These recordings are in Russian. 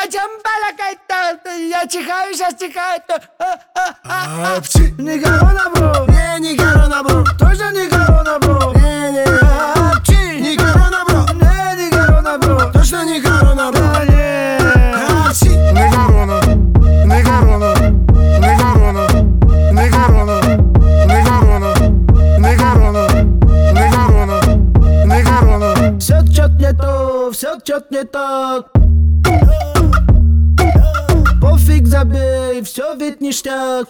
Я чихаю, сейчас чихаю. Не корона, бро. Не корона, бро. Точно не корона, бро. Не корона, бро. Не корона, бро. Точно не корона, бро. Не корона, не корона, не корона, не корона, не корона, не корона, не корона, не корона. Все чё-то не то, все чё-то не то. Пофиг, забей, все ведь ништяк.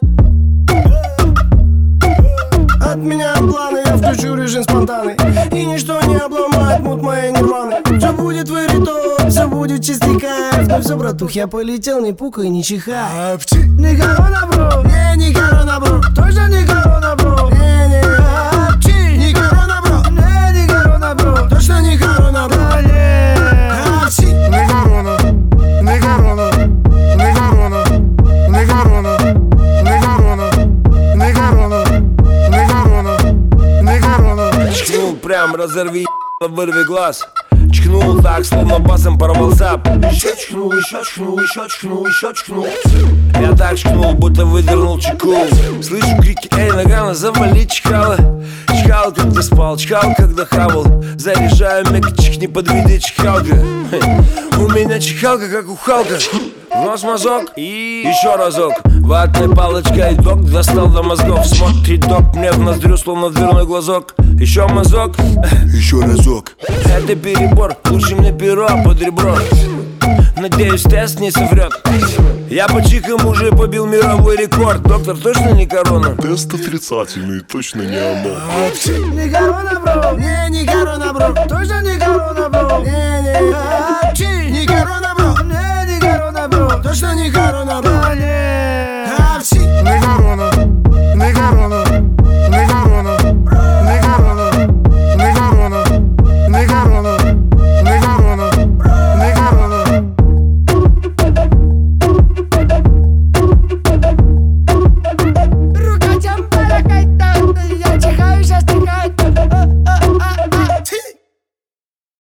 От меня планы, я включу режим спонтанный. И ничто не обломает мут мои нирваны. Все будет вырито, все будет чистый кайф. Ну все, братух, я полетел, не пукай, не чихай. Не корона, бро. Не корона, бро. Точно не корона, бро. Не корона, бро. Не корона, бро. Точно не корона, бро. Не корона, не корона, не корона, не корона, не корона, не корона, не корона, не корона. Чкнул прям, разорви, вырви глаз. Чкнул так, словно басом порвал зап. Еще чкнул, еще чкнул, еще чкнул, еще чкнул. Я так чкнул, будто выдернул чеку. Слышу крики, эй, Нагано, завали чкала. Чкал, когда спал, чкал, когда хавал. Заряжаю мегачик, не подведи чкалка. У меня чекалка, как у Халка. В нос мазок и еще разок. Ватной палочкой док достал до мозгов. Смотрит док мне в ноздрю, словно дверной глазок. Еще мазок, еще разок. Это перебор, лучше мне перо под ребро. Надеюсь, тест не соврет. Я по чикам уже побил мировой рекорд. Доктор, точно не корона? Тест отрицательный, точно не оно. Не корона, бро. Не корона, бро. Точно не корона, бро. Не корона, бро. Не корона, бро. Точно не корона, бро.